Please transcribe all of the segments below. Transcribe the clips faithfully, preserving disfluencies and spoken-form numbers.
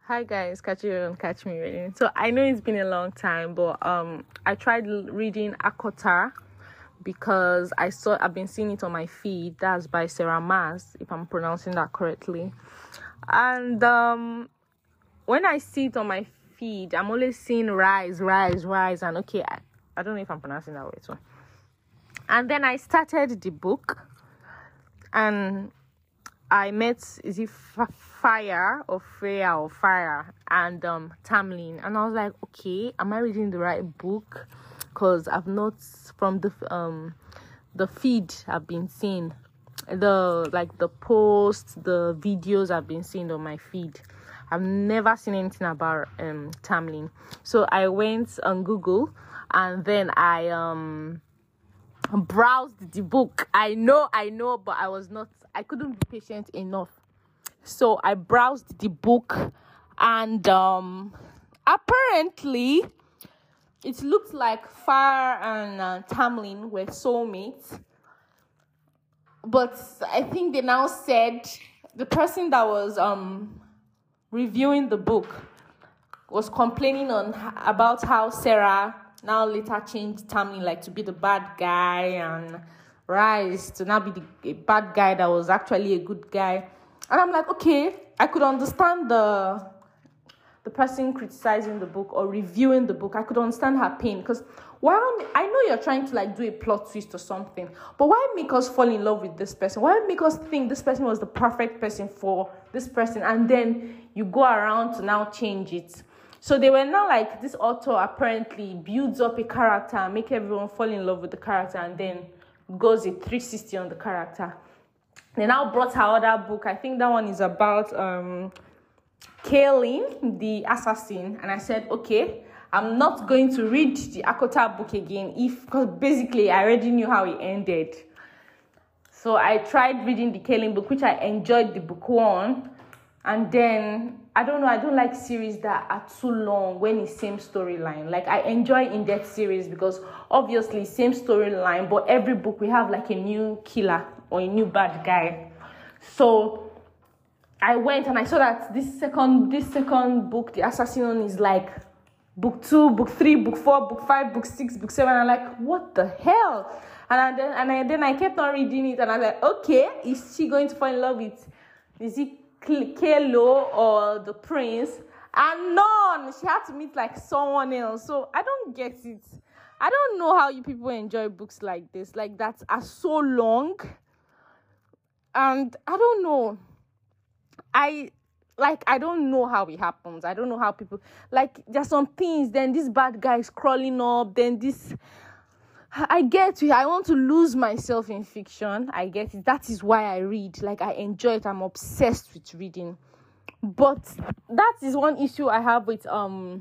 Hi guys, catch you on Catch Me Reading. So I know it's been a long time, but um, I tried l- reading ACOTAR because I saw I've been seeing it on my feed. That's by Sarah Maas, if I'm pronouncing that correctly. And um, when I see it on my feed, I'm always seeing rise, rise, rise, and okay, I, I don't know if I'm pronouncing that way too. And then I started the book, and I met is it F- Fire or Freya or Fire and um Tamlin, and I was like, okay, am I reading the right book? Because I've not from the um the feed I've been seeing, the like the posts, the videos I've been seeing on my feed. I've never seen anything about um Tamlin, so I went on Google and then I um. browsed the book. I know, I know, but I was not, I couldn't be patient enough. So I browsed the book, and um, apparently, it looked like Fire and uh, Tamlin were soulmates. But I think they now said the person that was um reviewing the book was complaining on about how Sarah now later changed Tamlin like to be the bad guy and Rise to now be the a bad guy that was actually a good guy. And I'm like, okay, I could understand the the person criticizing the book or reviewing the book. I could understand her pain, because why? I know you're trying to like do a plot twist or something, but why make us fall in love with this person? Why make us think this person was the perfect person for this person, and then you go around to now change it? So they were now like, this author apparently builds up a character and make everyone fall in love with the character, and then goes a three sixty on the character. They now brought her other book. I think that one is about um. Kaylin, the assassin, and I said, okay, I'm not going to read the ACOTAR book again, if because basically I already knew how it ended. So I tried reading the Kaylin book, which I enjoyed the book one, and then I don't know, I don't like series that are too long when it's same storyline. Like, I enjoy in-depth series because obviously same storyline, but every book we have like a new killer or a new bad guy. So I went and I saw that this second this second book, The Assassin, is like book two, book three, book four, book five, book six, book seven. I'm like, what the hell? And I, then and I, then I kept on reading it, and I was like, okay, is she going to fall in love with, is it Kelo or the prince? And none. She had to meet like someone else. So I don't get it. I don't know how you people enjoy books like this, like that are so long. And I don't know. I like I don't know how it happens. I don't know how people like there's some things, then this bad guy is crawling up, then this I get it. I want to lose myself in fiction. I get it. That is why I read. Like, I enjoy it. I'm obsessed with reading. But that is one issue I have with um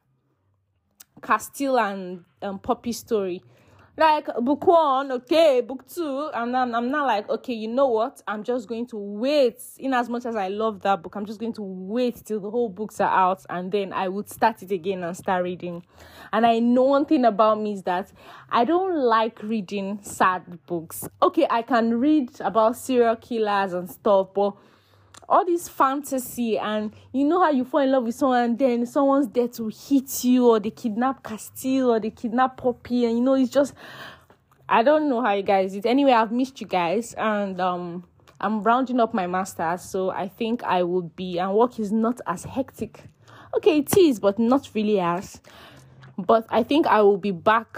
Castile and um Poppy Story. Like, book one, okay, book two, and then I'm not like, okay, you know what? I'm just going to wait. In as much as I love that book, I'm just going to wait till the whole books are out, and then I would start it again and start reading. And I know one thing about me is that I don't like reading sad books. Okay, I can read about serial killers and stuff, but all this fantasy, and you know how you fall in love with someone and then someone's there to hit you, or they kidnap Castile, or they kidnap Poppy, and you know, it's just, I don't know how you guys did. Anyway, I've missed you guys, and um I'm rounding up my master's, so I think I will be, and work is not as hectic. Okay, it is, but not really as. But I think I will be back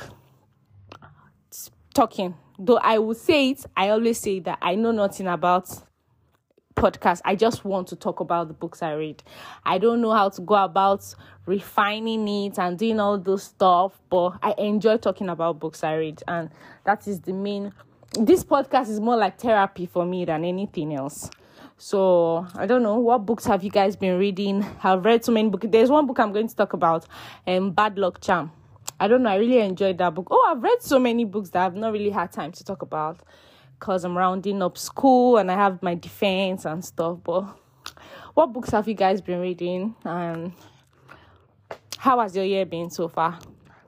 talking. Though I will say it, I always say that I know nothing about podcast. I just want to talk about the books I read. I don't know how to go about refining it and doing all those stuff, but I enjoy talking about books I read, and that is the main. This podcast is more like therapy for me than anything else. So I don't know, what books have you guys been reading? I've read so many books. There's one book I'm going to talk about, um, Bad Luck Charm. I don't know, I really enjoyed that book. Oh, I've read so many books that I've not really had time to talk about, because I'm rounding up school and I have my defense and stuff. But what books have you guys been reading, and how has your year been so far?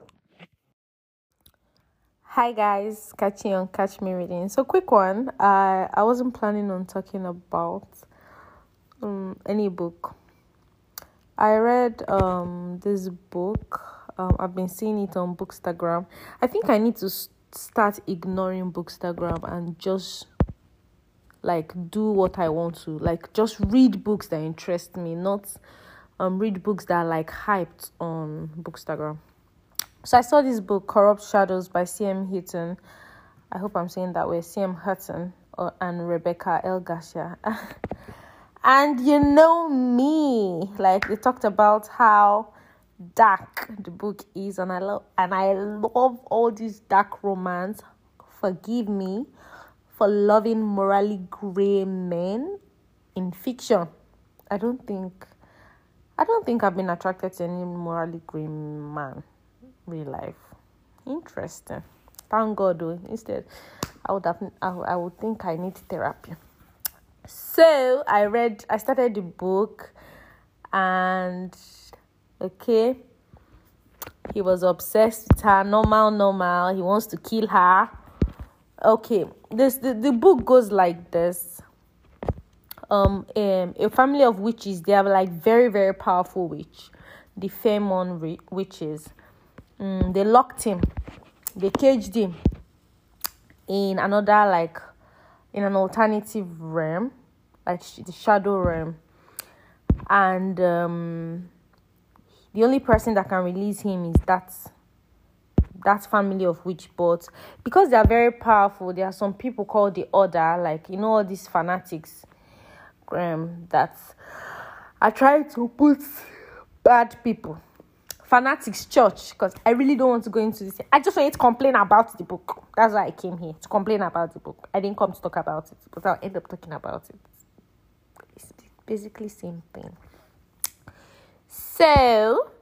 Hi guys, catching on Catch Me Reading. So quick one. I I wasn't planning on talking about um any book. I read um this book. Um, I've been seeing it on Bookstagram. I think I need to s- start ignoring Bookstagram and just like do what I want to. Like just read books that interest me, not um read books that are like hyped on Bookstagram. So I saw this book, Corrupt Shadows by C M Hutton. I hope I'm saying that way. C M Hutton or, and Rebecca L. Garcia. And you know me, like they talked about how dark the book is, and I love and I love all this dark romance. Forgive me for loving morally gray men in fiction. I don't think I don't think I've been attracted to any morally gray man in real life. Interesting. Thank God though. Instead, I would have I, I would think I need therapy. So I read, I started the book, and okay, he was obsessed with her. Normal, normal. He wants to kill her. Okay, this the, the book goes like this. Um, um, a family of witches. They are like very, very powerful witch, the Fairmont re- witches. Mm, they locked him. They caged him in another like in an alternative realm, like the shadow realm, and um, the only person that can release him is that that family of witch. But because they are very powerful, there are some people called the Order, like you know all these fanatics, um, that are trying to put bad people. Fanatics Church, because I really don't want to go into this. I just want to complain about the book. That's why I came here, to complain about the book. I didn't come to talk about it, but I'll end up talking about it. It's basically the same thing. So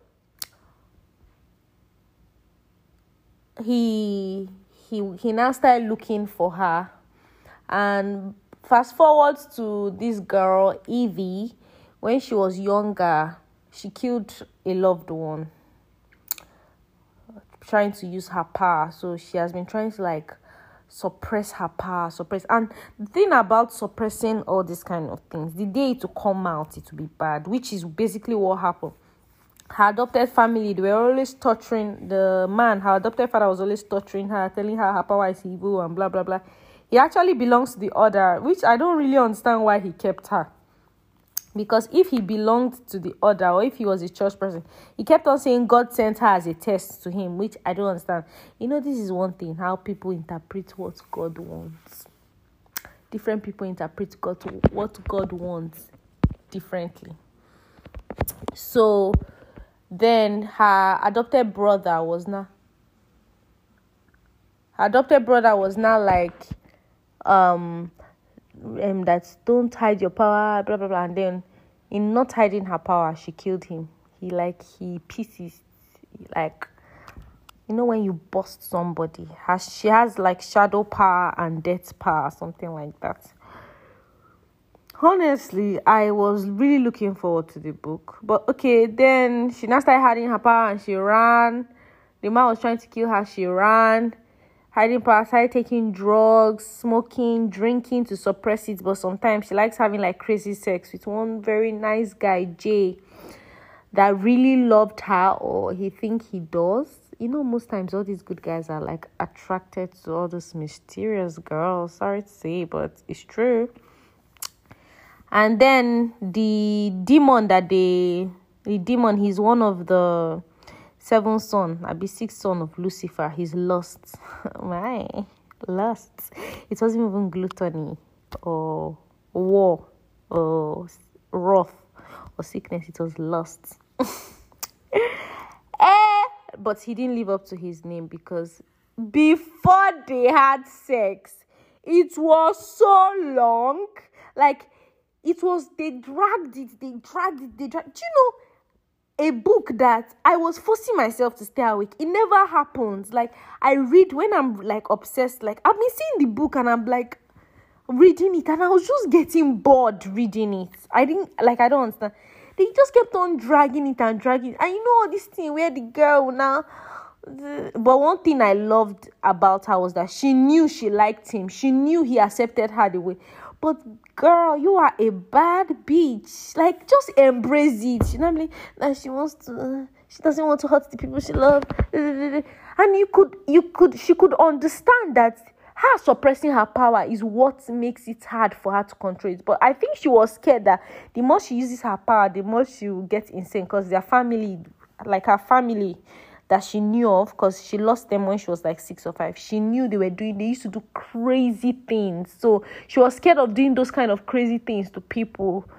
he he he now started looking for her, and fast forward to this girl Evie. When she was younger, she killed a loved one, trying to use her power. So she has been trying to like suppress her power, suppress. And the thing about suppressing all these kind of things, the day it will come out, it will be bad, which is basically what happened. Her adopted family, they were always torturing the man. Her adopted father was always torturing her, telling her her power is evil and blah, blah, blah. He actually belongs to the Order, which I don't really understand why he kept her. Because if he belonged to the Order, or if he was a church person, he kept on saying God sent her as a test to him, which I don't understand. You know, this is one thing, how people interpret what God wants. Different people interpret God what God wants differently. So then her adopted brother was now her adopted brother was now like um um that don't hide your power, blah blah blah. And then in not hiding her power, she killed him. He like he pieces, like you know when you bust somebody, has she has like shadow power and death power, something like that. Honestly, I was really looking forward to the book. But okay, then she now started hiding her power and she ran. The man was trying to kill her, she ran. Hiding power, started taking drugs, smoking, drinking to suppress it. But sometimes she likes having like crazy sex with one very nice guy, Jay, that really loved her, or he think he does. You know, most times all these good guys are like attracted to all those mysterious girls. Sorry to say, but it's true. And then the demon that they, the demon, he's one of the seven son, I be sixth son of Lucifer. He's lust. My lust. It wasn't even gluttony or war or wrath or sickness. It was lust. eh, but he didn't live up to his name, because before they had sex, it was so long. Like, it was, they dragged it, they dragged it, they dragged. Do you know, a book that I was forcing myself to stay awake? It never happens. Like, I read when I'm like obsessed. Like, I've been seeing the book and I'm like reading it, and I was just getting bored reading it. I didn't, like, I don't understand. They just kept on dragging it and dragging it. And you know, this thing where the girl now, the, but one thing I loved about her was that she knew she liked him. She knew he accepted her the way. But girl, you are a bad bitch. Like, just embrace it. You know what I mean? Like, she wants to, uh, she doesn't want to hurt the people she loves. And you could, you could, she could understand that her suppressing her power is what makes it hard for her to control it. But I think she was scared that the more she uses her power, the more she will get insane, because their family, like her family that she knew of, because she lost them when she was like six or five. She knew they were doing, they used to do crazy things. So she was scared of doing those kind of crazy things to people.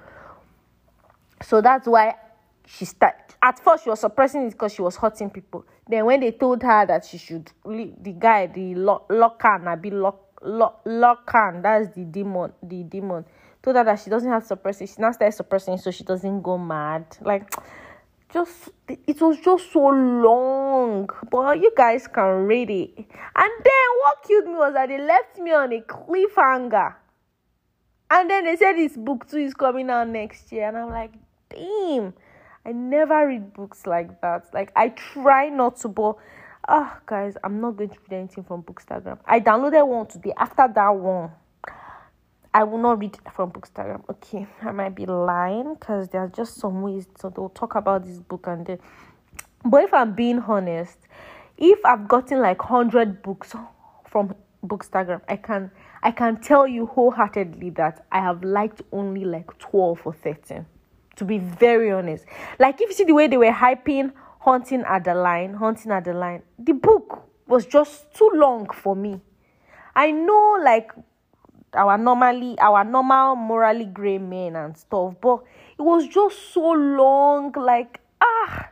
So that's why she started. At first, she was suppressing it because she was hurting people. Then when they told her that she should leave, the guy, the Locan, I be Locan, that's the demon, the demon, told her that she doesn't have to suppress it. She now started suppressing it so she doesn't go mad. Like, just, it was just so long. But you guys can read it. And then what killed me was that they left me on a cliffhanger. And then they said this book two is coming out next year. And I'm like, damn. I never read books like that. Like, I try not to, but ah, oh, guys, I'm not going to read anything from Bookstagram. I downloaded one today. After that one, I will not read from Bookstagram. Okay, I might be lying because there are just some ways. So they'll talk about this book and then. But if I'm being honest, if I've gotten like one hundred books from Bookstagram, I can I can tell you wholeheartedly that I have liked only like twelve or thirteen. To be very honest. Like, if you see the way they were hyping Haunting Adeline, Haunting Adeline, the book was just too long for me. I know, like, our normally, our normal morally grey men and stuff, but it was just so long. Like, ah,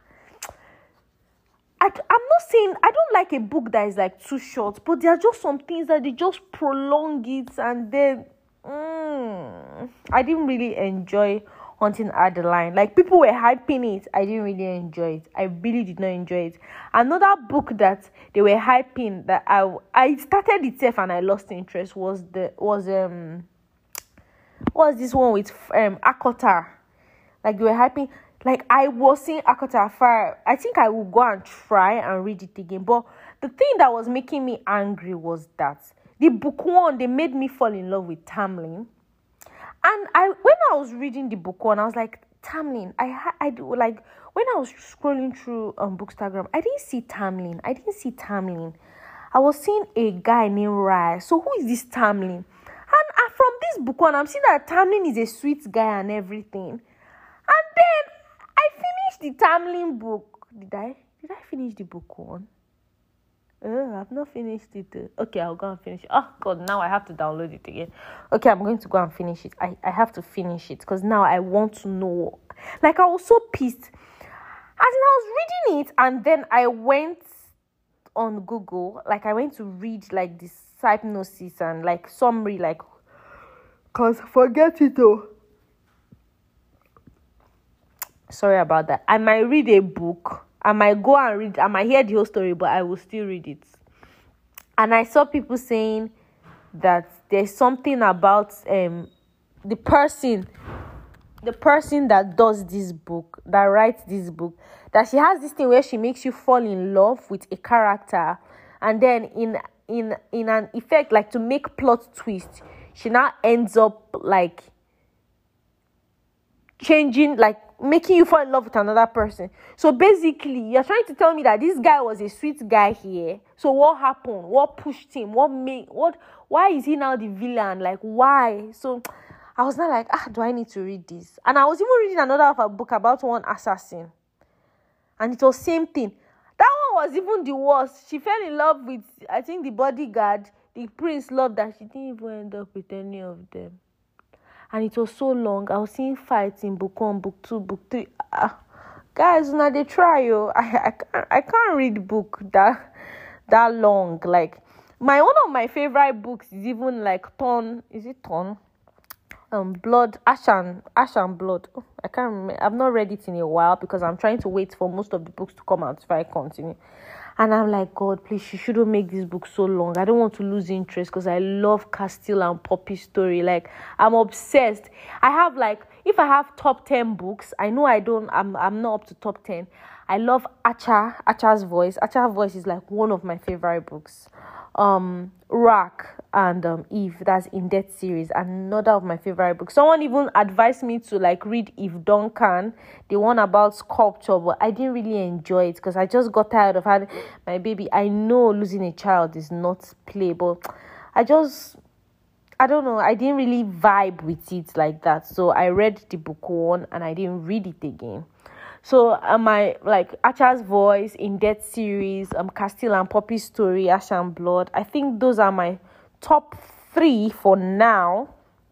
I, I'm not saying, I don't like a book that is like too short, but there are just some things that they just prolong it, and then, mm, I didn't really enjoy Haunting Adeline. Like, people were hyping it. I didn't really enjoy it. I really did not enjoy it. Another book that they were hyping that I I started itself and I lost interest was the was um was this one with um ACOTAR. Like, they were hyping. Like, I was seeing ACOTAR fire. I think I will go and try and read it again. But the thing that was making me angry was that the book one, they made me fall in love with Tamlin. And I, when I was reading the book one, I was like, Tamlin, I, ha- I do, like, when I was scrolling through um, Bookstagram, I didn't see Tamlin. I didn't see Tamlin. I was seeing a guy named Rai. So who is this Tamlin? And uh, from this book one, I'm seeing that Tamlin is a sweet guy and everything. And then I finished the Tamlin book. Did I? Did I finish the book one? Oh, I've not finished it. Okay, I'll go and finish it. Oh, God, now I have to download it again. Okay, I'm going to go and finish it. I, I have to finish it because now I want to know. Like, I was so pissed. As in, I was reading it and then I went on Google. Like, I went to read, like, this hypnosis and, like, summary, like, because forget it, though. Sorry about that. I might read a book. I might go and read, I might hear the whole story, but I will still read it. And I saw people saying that there's something about um the person, the person that does this book, that writes this book, that she has this thing where she makes you fall in love with a character, and then in in in an effect, like to make plot twist, she now ends up like changing, like making you fall in love with another person. So basically, you're trying to tell me that this guy was a sweet guy here. So what happened? What pushed him? What made, what, why is he now the villain? Like, why? So I was not like, ah, do I need to read this? And I was even reading another book about one assassin. And it was same thing. That one was even the worst. She fell in love with, I think, the bodyguard. The prince loved that. She didn't even end up with any of them. And it was so long. I was seeing fights in book one, book two, book three. Uh, guys, now they try, yo. I, I, can't, I can't read book that that long. Like, my one of my favorite books is even like Torn. Is it Torn? Um, Blood, Ash and, Ash and Blood. Oh, I can't remember. I've not read it in a while because I'm trying to wait for most of the books to come out if I continue. And I'm like, God, please, she shouldn't make this book so long. I don't want to lose interest because I love Castile and Poppy's story. Like, I'm obsessed. I have like, if I have top ten books, I know I don't, I'm I'm not up to top ten. I love Acha, Acha's Voice. Acha's Voice is like one of my favorite books. um Rack and um Eve, that's In Debt series, another of my favorite books. Someone even advised me to like read Eve Duncan, the one about sculpture, but I didn't really enjoy it because I just got tired of having my baby. I know losing a child is not play, but I just I don't know, I didn't really vibe with it like that. So I read the book one and I didn't read it again. So uh, my like Archer's Voice, In Debt series, um Castile and Poppy's Story, Ash and Blood, I think those are my top three for now.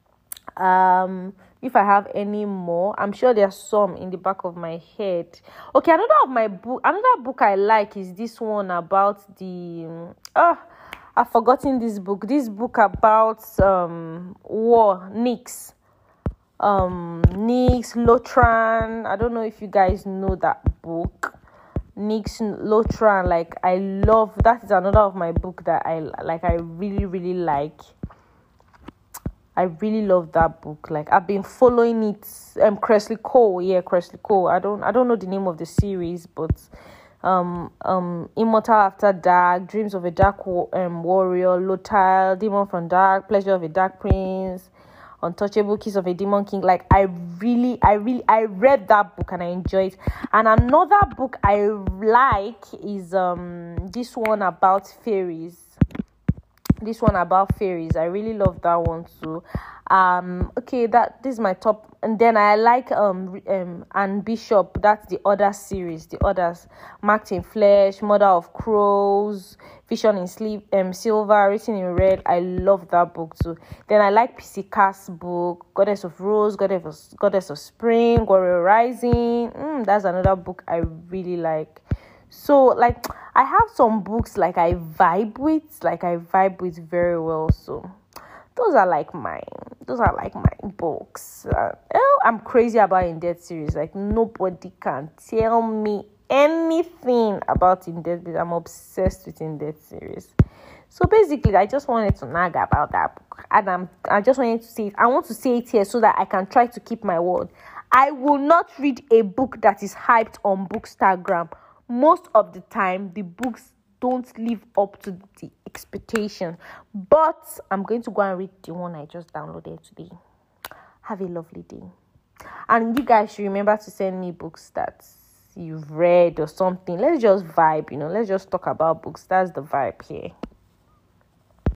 Um if I have any more, I'm sure there's some in the back of my head. Okay, another of my book another book I like is this one about the uh I've forgotten this book. This book about um war, Nyx. Um Nyx Lotran. I don't know if you guys know that book. Nyx Lotran. Like I love that is another of my book that I like I really, really like. I really love that book. Like I've been following it. Um Kresley Cole, yeah, Kresley Cole. I don't I don't know the name of the series, but um um Immortal After Dark, Dreams of a Dark Wa- um, Warrior, Lotile, Demon from Dark, Pleasure of a Dark Prince, Untouchable, Kiss of a Demon King. Like I really, I really, I read that book and I enjoyed it. And another book I like is um this one about fairies. This one about fairies. I really love that one too. Um, okay, that this is my top. And then I like um um Anne Bishop. That's the other series. The others, Marked in Flesh, Mother of Crows, Vision in Sleep, um Silver, Written in Red. I love that book too. Then I like P C Cass' book, Goddess of Rose, Goddess of, Goddess of Spring, Warrior Rising. Mm, that's another book I really like. So like I have some books like I vibe with, like I vibe with very well. So those are like my those are like my books. Uh, oh, I'm crazy about In Debt series. Like nobody can tell me anything about In Debt, but I'm obsessed with In Debt series. So basically, I just wanted to nag about that book, and I'm I just wanted to say it. I want to say it here so that I can try to keep my word. I will not read a book that is hyped on Bookstagram. Most of the time, the books don't live up to the expectation. But I'm going to go and read the one I just downloaded today. Have a lovely day. And you guys should remember to send me books that you've read or something. Let's just vibe, you know. Let's just talk about books. That's the vibe here.